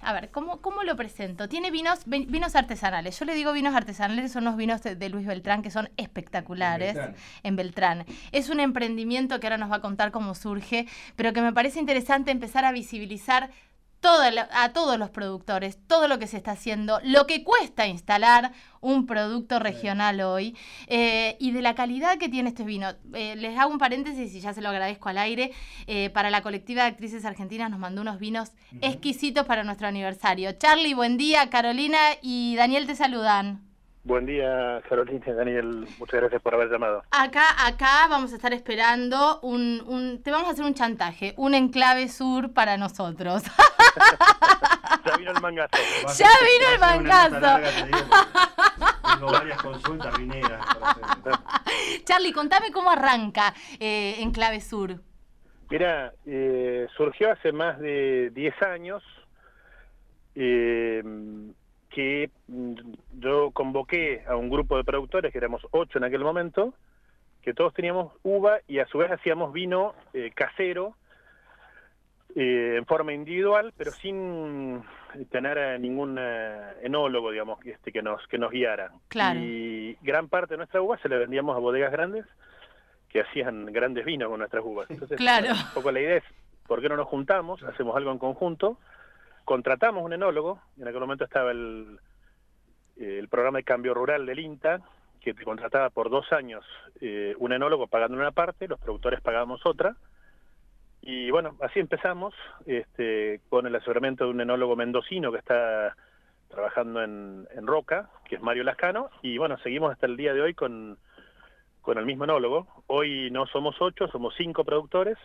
A ver, ¿cómo lo presento? Tiene vinos artesanales. Yo le digo vinos artesanales, son los vinos de Luis Beltrán, que son espectaculares. En Beltrán. Es un emprendimiento que ahora nos va a contar cómo surge, pero que me parece interesante empezar a visibilizar a todos los productores, todo lo que se está haciendo, lo que cuesta instalar un producto regional hoy, y de la calidad que tiene este vino. Les hago un paréntesis y ya se lo agradezco al aire. Para la colectiva de actrices argentinas nos mandó unos vinos exquisitos para nuestro aniversario. Charlie, buen día. Carolina y Daniel te saludan. Buen día, Carolina y Daniel. Muchas gracias por haber llamado. Acá vamos a estar esperando te vamos a hacer un chantaje, un enclave sur para nosotros. Ya vino el mangazo. Ya vino el mangazo. Tengo varias consultas vineras. Charlie, contame cómo arranca Enclave Sur. Mira, surgió hace más de 10 años que yo convoqué a un grupo de productores, que éramos 8 en aquel momento, que todos teníamos uva y a su vez hacíamos vino casero, en forma individual, pero sin tener a ningún enólogo, digamos, que nos guiara. Claro. Y gran parte de nuestra uva se le vendíamos a bodegas grandes que hacían grandes vinos con nuestras uvas. Entonces, claro. Un poco la idea es, ¿por qué no nos juntamos? Hacemos algo en conjunto. Contratamos un enólogo, en aquel momento estaba el programa de cambio rural del INTA, que te contrataba por 2 años un enólogo pagando una parte, los productores pagábamos otra, y bueno, así empezamos, con el asesoramiento de un enólogo mendocino que está trabajando en Roca, que es Mario Lascano, y bueno, seguimos hasta el día de hoy con el mismo enólogo. Hoy no somos 8, somos 5 productores,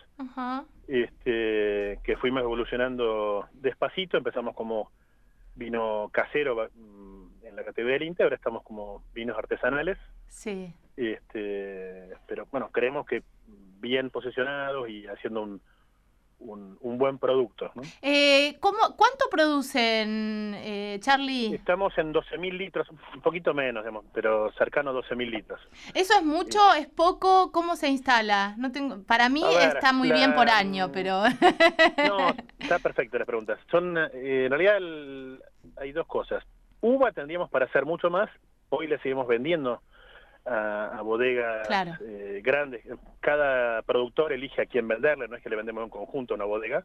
que fuimos evolucionando despacito. Empezamos como vino casero en la categoría del INTA, ahora estamos como vinos artesanales. Sí. Pero bueno, creemos que bien posicionados y haciendo un buen producto, ¿no? ¿Cuánto producen, Charlie? Estamos en 12.000 litros, un poquito menos, digamos, pero cercano a 12.000 litros. ¿Eso es mucho? ¿Es poco? ¿Cómo se instala? Para mí está muy bien por año, pero... No, está perfecto las preguntas. En realidad hay 2 cosas. Uva tendríamos para hacer mucho más, hoy le seguimos vendiendo a bodegas, claro, grandes. Cada productor elige a quién venderle, no es que le vendemos en conjunto a una bodega.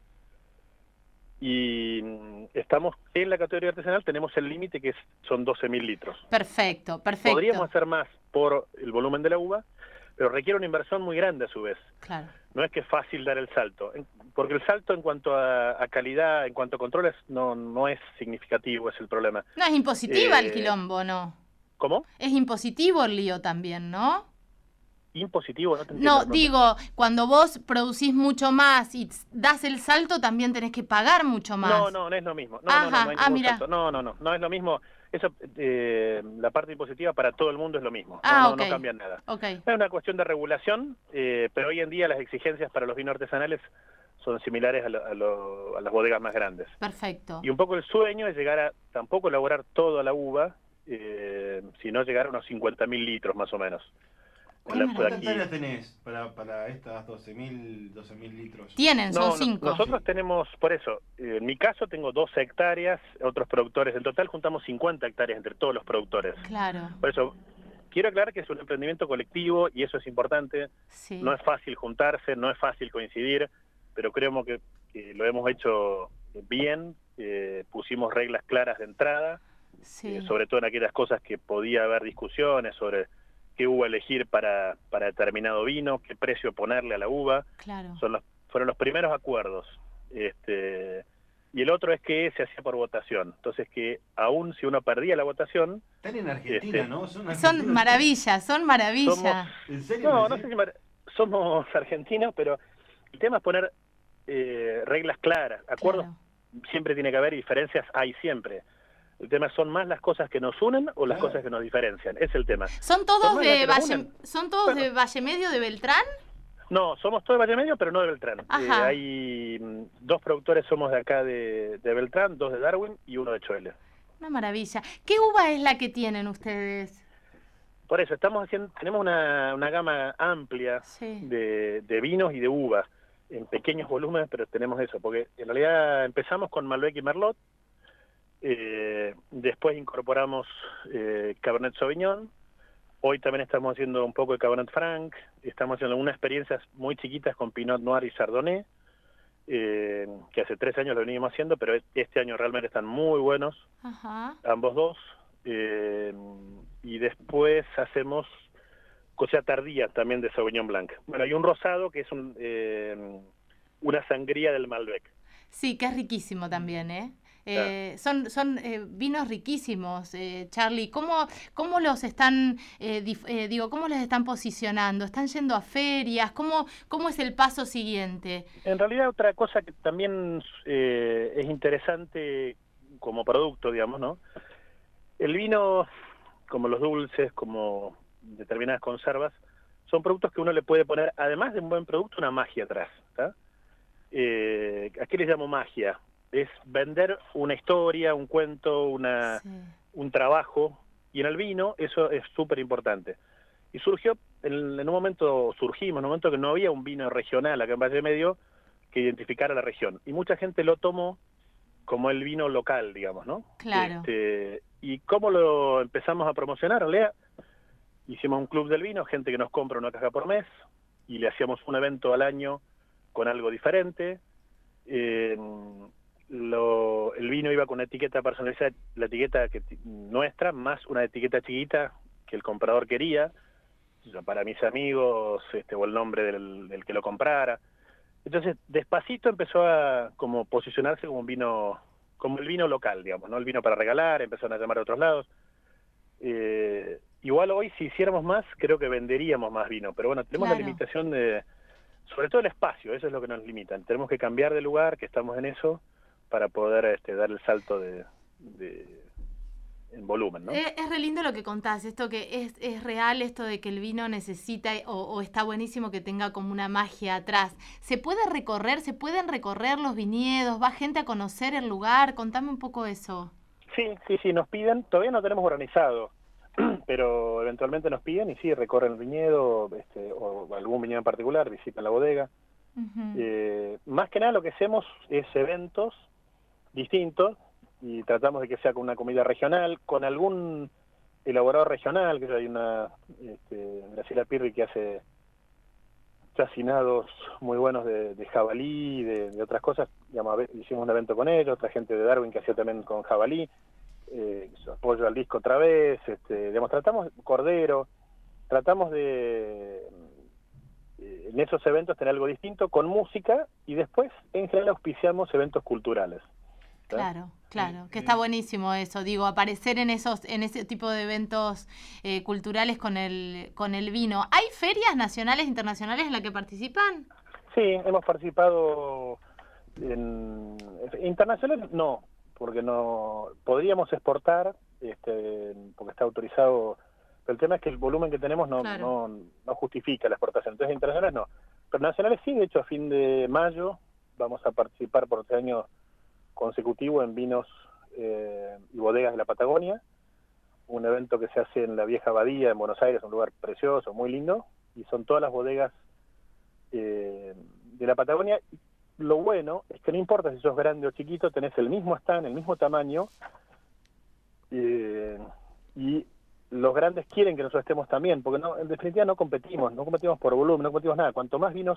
Y estamos en la categoría artesanal, tenemos el límite que son 12.000 litros. Perfecto. Podríamos hacer más por el volumen de la uva, pero requiere una inversión muy grande a su vez. Claro. No es que es fácil dar el salto, porque el salto en cuanto a calidad, en cuanto a controles, no es significativo, es el problema. No, es impositiva el quilombo, ¿no? ¿Cómo? Es impositivo el lío también, ¿no? Impositivo, no te entiendo. No, digo, cuando vos producís mucho más y das el salto, también tenés que pagar mucho más. No es lo mismo. No hay ningún salto. No es lo mismo. Eso, la parte impositiva para todo el mundo es lo mismo. No cambia nada. Okay. Es una cuestión de regulación, pero hoy en día las exigencias para los vinos artesanales son similares a las bodegas más grandes. Perfecto. Y un poco el sueño es llegar a tampoco elaborar toda la uva, sino llegar a unos 50.000 litros más o menos. ¿Cuántas hectáreas tenés para estas 12.000 litros? Son 5. Nosotros tenemos, por eso, en mi caso tengo 12 hectáreas, otros productores, en total juntamos 50 hectáreas entre todos los productores. Claro. Por eso, quiero aclarar que es un emprendimiento colectivo y eso es importante. Sí. No es fácil juntarse, no es fácil coincidir, pero creemos que lo hemos hecho bien, pusimos reglas claras de entrada, sobre todo en aquellas cosas que podía haber discusiones sobre qué uva elegir para determinado vino, qué precio ponerle a la uva. Claro. Fueron los primeros acuerdos. Y el otro es que se hacía por votación. Entonces que aún si uno perdía la votación... Están en Argentina, ¿no? Son maravillas. ¿En serio? No sé si somos argentinos, pero el tema es poner reglas claras, acuerdos. Claro. Siempre tiene que haber, diferencias hay siempre. El tema son más las cosas que nos unen o las cosas que nos diferencian. Es el tema. ¿Son todos de Valle Medio de Beltrán? No, somos todos de Valle Medio, pero no de Beltrán. Hay 2 productores, somos de acá de Beltrán, 2 de Darwin y 1 de Choele. Una maravilla. ¿Qué uva es la que tienen ustedes? Por eso, tenemos una gama amplia de vinos y de uvas, en pequeños volúmenes, pero tenemos eso, porque en realidad empezamos con Malbec y Merlot, Después incorporamos Cabernet Sauvignon. Hoy también estamos haciendo un poco de Cabernet Franc. Estamos haciendo unas experiencias muy chiquitas con Pinot Noir y Chardonnay, que hace 3 años lo venimos haciendo, pero este año realmente están muy buenos, ambos dos. Y después hacemos cosecha tardía también de Sauvignon Blanc. Bueno, hay un rosado que es una sangría del Malbec. Sí, que es riquísimo también, ¿eh? Son vinos riquísimos, Charlie. ¿Cómo los están, cómo los están posicionando? ¿Están yendo a ferias? ¿Cómo es el paso siguiente? En realidad, otra cosa que también es interesante como producto, digamos, ¿no? El vino, como los dulces, como determinadas conservas, son productos que uno le puede poner, además de un buen producto, una magia atrás, ¿tá? ¿A qué les llamo magia? Es vender una historia, un cuento, un trabajo, y en el vino eso es súper importante. Y surgimos en un momento que no había un vino regional acá en Valle Medio que identificara la región, y mucha gente lo tomó como el vino local, digamos, ¿no? Claro. ¿Y cómo lo empezamos a promocionar? Lea, hicimos un club del vino, gente que nos compra una caja por mes, y le hacíamos un evento al año con algo diferente. El vino iba con una etiqueta personalizada, la etiqueta nuestra, más una etiqueta chiquita que el comprador quería, para mis amigos, o el nombre del que lo comprara. Entonces, despacito empezó a como posicionarse como un vino, como el vino local, digamos, ¿no? El vino para regalar, empezaron a llamar a otros lados. Igual hoy, si hiciéramos más, creo que venderíamos más vino, pero bueno, tenemos la limitación sobre todo el espacio, eso es lo que nos limita. Tenemos que cambiar de lugar, que estamos en eso, para poder dar el salto en volumen, ¿no? Es re lindo lo que contás, esto que es real, esto de que el vino necesita o está buenísimo que tenga como una magia atrás. ¿Se pueden recorrer los viñedos? ¿Va gente a conocer el lugar? Contame un poco eso. Sí, nos piden, todavía no tenemos organizado, pero eventualmente nos piden y sí, recorren el viñedo, o algún viñedo en particular, visitan la bodega. Más que nada lo que hacemos es eventos distintos y tratamos de que sea con una comida regional, con algún elaborado regional, que hay una Graciela Pirri que hace chacinados muy buenos de jabalí, de otras cosas. Digamos, hicimos un evento con ellos, otra gente de Darwin que hacía también con jabalí, pollo al disco otra vez, digamos, tratamos cordero, tratamos de en esos eventos tener algo distinto con música, y después en general auspiciamos eventos culturales. Claro, que está buenísimo eso, digo, aparecer en ese tipo de eventos culturales con el vino. ¿Hay ferias nacionales e internacionales en las que participan? Sí, hemos participado internacionales, no, porque no podríamos exportar, porque está autorizado, pero el tema es que el volumen que tenemos no justifica la exportación. Entonces internacionales no, pero nacionales sí. De hecho, a fin de mayo vamos a participar por 3 años consecutivo en vinos y bodegas de la Patagonia, un evento que se hace en la Vieja Abadía en Buenos Aires, un lugar precioso, muy lindo, y son todas las bodegas de la Patagonia. Lo bueno es que no importa si sos grande o chiquito, tenés el mismo stand, el mismo tamaño, y los grandes quieren que nosotros estemos también, porque en definitiva no competimos por volumen, no competimos nada. Cuanto más vinos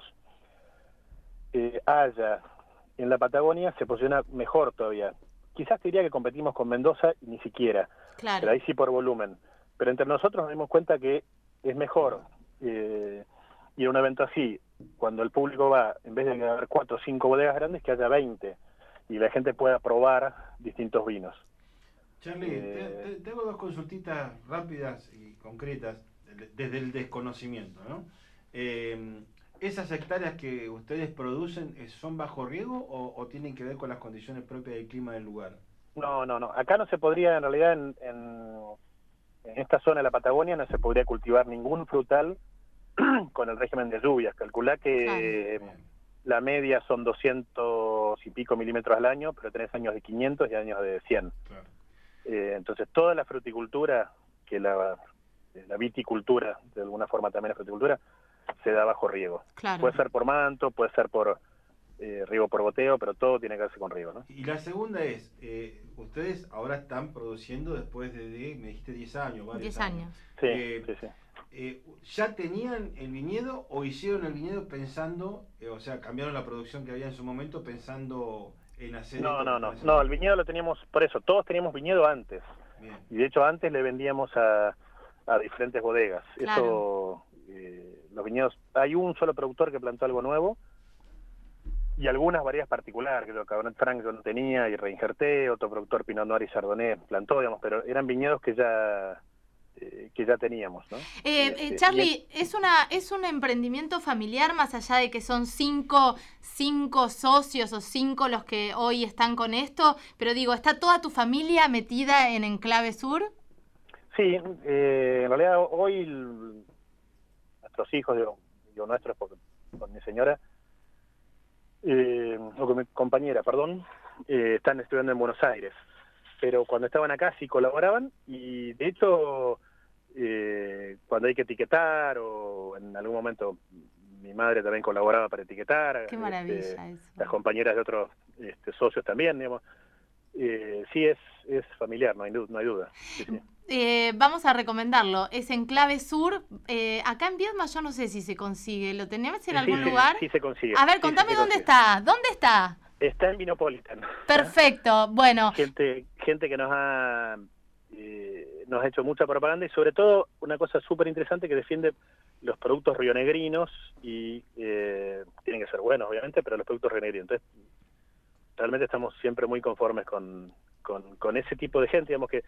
haya en la Patagonia, se posiciona mejor todavía. Quizás te diría que competimos con Mendoza y ni siquiera, pero ahí sí por volumen. Pero entre nosotros nos dimos cuenta que es mejor ir a un evento así, cuando el público va, en vez de haber 4 o 5 bodegas grandes, que haya 20, y la gente pueda probar distintos vinos. Charlie, te hago 2 consultitas rápidas y concretas, desde el desconocimiento, ¿no? ¿Esas hectáreas que ustedes producen son bajo riego o tienen que ver con las condiciones propias del clima del lugar? No. Acá no se podría, en realidad, en esta zona de la Patagonia no se podría cultivar ningún frutal con el régimen de lluvias. Calculá que la media son 200 y pico milímetros al año, pero tenés años de 500 y años de 100. Claro. Entonces, toda la fruticultura, que la viticultura, de alguna forma también es fruticultura, se da bajo riego. Claro. Puede ser por manto, puede ser por riego por goteo, pero todo tiene que verse con riego, ¿no? Y la segunda es, ustedes ahora están produciendo después de me dijiste 10 años, varios 10 años. Sí, sí. ¿Ya tenían el viñedo o hicieron el viñedo pensando, o sea, cambiaron la producción que había en su momento pensando en hacer No, el viñedo lo teníamos, por eso, todos teníamos viñedo antes. Bien. Y de hecho antes le vendíamos a diferentes bodegas. Claro. Eso, los viñedos, hay un solo productor que plantó algo nuevo y algunas variedades particulares, que lo Cabernet Franc yo no tenía y reinjerté, otro productor Pinot Noir y Chardonnay plantó, digamos, pero eran viñedos que ya teníamos, ¿no? Charly, ¿es un emprendimiento familiar más allá de que son cinco socios o 5 los que hoy están con esto? Pero digo, ¿está toda tu familia metida en Enclave Sur? Sí, en realidad hoy nuestros hijos, digo nuestros porque con mi señora, o con mi compañera, perdón, están estudiando en Buenos Aires. Pero cuando estaban acá sí colaboraban y de hecho cuando hay que etiquetar o en algún momento mi madre también colaboraba para etiquetar. Qué maravilla eso. Las compañeras de otros socios también, digamos. Sí es familiar, no hay duda. Sí, sí. Vamos a recomendarlo. Es Enclave Sur. Acá en Viedma yo no sé si se consigue. ¿Lo tenemos en algún lugar? Sí se consigue. A ver, contame dónde está. ¿Dónde está? Está en Vinopolitan. Perfecto, bueno. Gente que nos ha hecho mucha propaganda y sobre todo una cosa súper interesante que defiende los productos rionegrinos y tienen que ser buenos obviamente, pero los productos rionegrinos. Entonces realmente estamos siempre muy conformes con ese tipo de gente, digamos que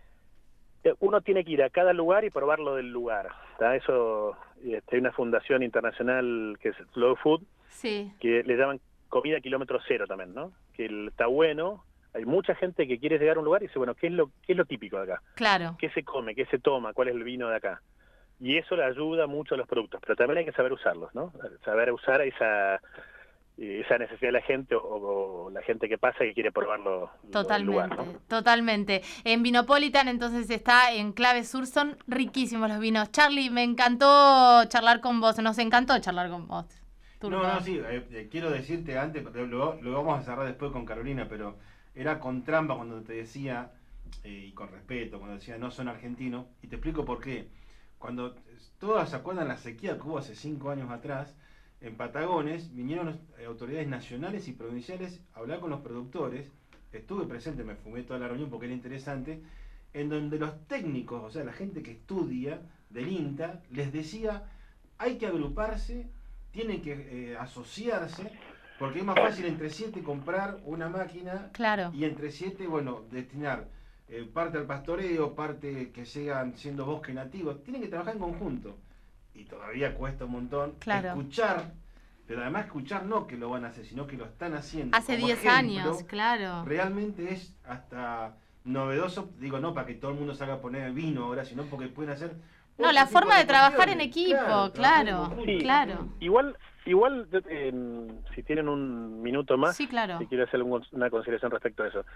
uno tiene que ir a cada lugar y probarlo del lugar, ¿tá? Eso, hay una fundación internacional que es Slow Food, sí, que le llaman comida kilómetro cero también, ¿no? Que está bueno. Hay mucha gente que quiere llegar a un lugar y dice, bueno, ¿qué es lo típico de acá? Claro. ¿Qué se come? ¿Qué se toma? ¿Cuál es el vino de acá? Y eso le ayuda mucho a los productos, pero también hay que saber usarlos, ¿no? Saber usar esa necesidad de la gente o la gente que pasa y que quiere probarlo. Totalmente, lugar, ¿no? Totalmente. En Vinopolitan entonces está Enclave Sur, son riquísimos los vinos. Charly, me encantó charlar con vos, nos encantó charlar con vos. No, sí, quiero decirte antes, lo vamos a cerrar después con Carolina, pero era con trampa cuando te decía, y con respeto, cuando decía no son argentinos, y te explico por qué. Cuando todas se acuerdan la sequía que hubo hace 5 años atrás, en Patagones vinieron autoridades nacionales y provinciales a hablar con los productores, estuve presente, me fumé toda la reunión porque era interesante, en donde los técnicos, o sea, la gente que estudia del INTA, les decía, hay que agruparse, tienen que asociarse, porque es más fácil entre 7 comprar una máquina, claro, y entre 7, bueno, destinar parte al pastoreo, parte que sigan siendo bosque nativo. Tienen que trabajar en conjunto. Y todavía cuesta un montón, claro, escuchar, pero además escuchar no que lo van a hacer, sino que lo están haciendo. Hace 10 años, claro. Realmente es hasta novedoso, digo, no para que todo el mundo salga a poner vino ahora, sino porque pueden hacer... No, la forma de trabajar en equipo, claro. Igual, si tienen un minuto más, sí, claro, si quiero hacer una consideración respecto a eso.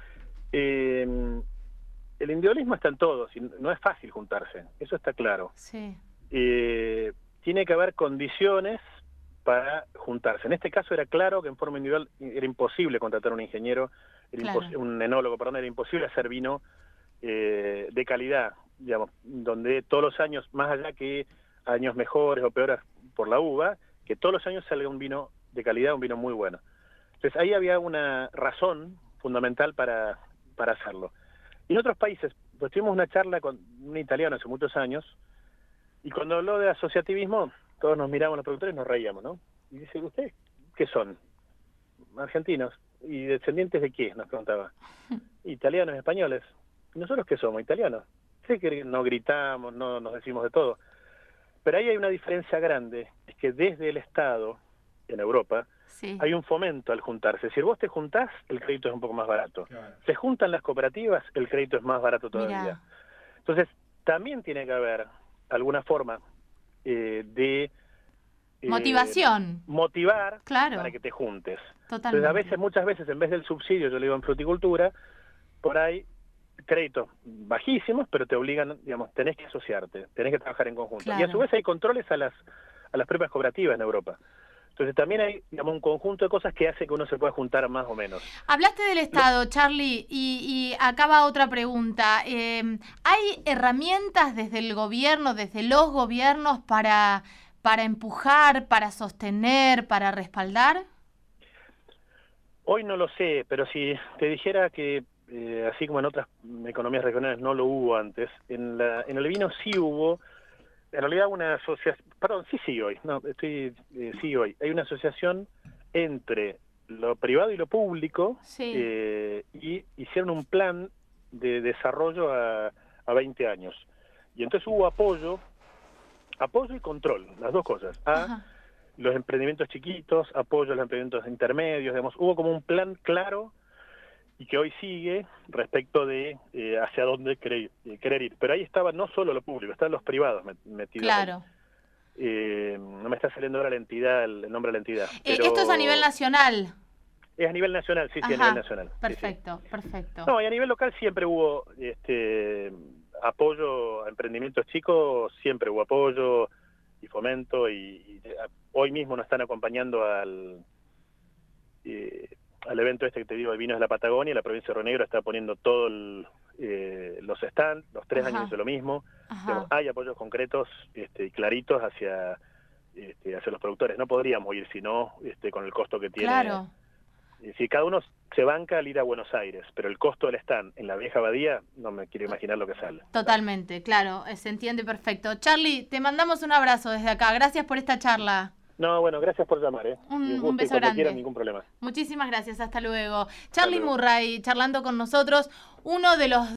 El individualismo está en todos, y no es fácil juntarse, eso está claro. Sí. Tiene que haber condiciones para juntarse. En este caso era claro que en forma individual era imposible contratar un ingeniero, un enólogo, perdón, era imposible hacer vino de calidad, digamos, donde todos los años, más allá que años mejores o peores por la uva, que todos los años salga un vino de calidad, un vino muy bueno. Entonces ahí había una razón fundamental para hacerlo. Y en otros países, pues tuvimos una charla con un italiano hace muchos años, y cuando habló de asociativismo, todos nos miramos los productores y nos reíamos, ¿no? Y dice, ¿ustedes qué son? Argentinos. ¿Y descendientes de qué? Nos preguntaba. Italianos, españoles. ¿Y nosotros qué somos? Italianos. Sé que no gritamos, no nos decimos de todo. Pero ahí hay una diferencia grande, es que desde el Estado, en Europa, sí, hay un fomento al juntarse. Si vos te juntás, el crédito es un poco más barato. Claro. Se juntan las cooperativas, el crédito es más barato todavía. Mirá. Entonces, también tiene que haber alguna forma de... motivación. Motivar, claro, para que te juntes. Totalmente. Entonces, muchas veces, en vez del subsidio, yo le digo en fruticultura, por ahí créditos bajísimos, pero te obligan, digamos, tenés que asociarte, tenés que trabajar en conjunto. Claro. Y a su vez hay controles a las propias cooperativas en Europa. Entonces también hay, digamos, un conjunto de cosas que hace que uno se pueda juntar más o menos. Hablaste del Estado, Charly, y acá va otra pregunta. ¿Hay herramientas desde el gobierno, desde los gobiernos para empujar, para sostener, para respaldar? Hoy no lo sé, pero si te dijera que así como en otras economías regionales no lo hubo antes, en el vino sí hubo. En realidad una asociación, perdón, sí hoy, sí hoy. Hay una asociación entre lo privado y lo público, sí. Y hicieron un plan de desarrollo a 20 años. Y entonces hubo apoyo y control, las dos cosas, a los emprendimientos chiquitos, apoyo a los emprendimientos intermedios, digamos, hubo como un plan claro y que hoy sigue respecto de hacia dónde querer ir. Pero ahí estaba no solo lo público, estaban los privados metidos. Claro. No me está saliendo ahora el nombre de la entidad. Pero esto es a nivel nacional. Es a nivel nacional, sí, a nivel nacional. Perfecto, sí. Perfecto. No, y a nivel local siempre hubo apoyo a emprendimientos chicos, siempre hubo apoyo y fomento, y hoy mismo nos están acompañando al evento que te digo de Vinos de la Patagonia. La provincia de Río Negro está poniendo todos los stands, los 3 años hizo lo mismo. Digamos, hay apoyos concretos y claritos hacia los productores. No podríamos ir si no, con el costo que tiene. Claro. Si cada uno se banca al ir a Buenos Aires, pero el costo del stand en la vieja abadía, no me quiero imaginar lo que sale. Totalmente, claro, se entiende perfecto. Charly, te mandamos un abrazo desde acá. Gracias por esta charla. No, bueno, gracias por llamar, Un beso grande. Quieran, ningún problema. Muchísimas gracias, hasta luego. Charly Murray charlando con nosotros, uno de los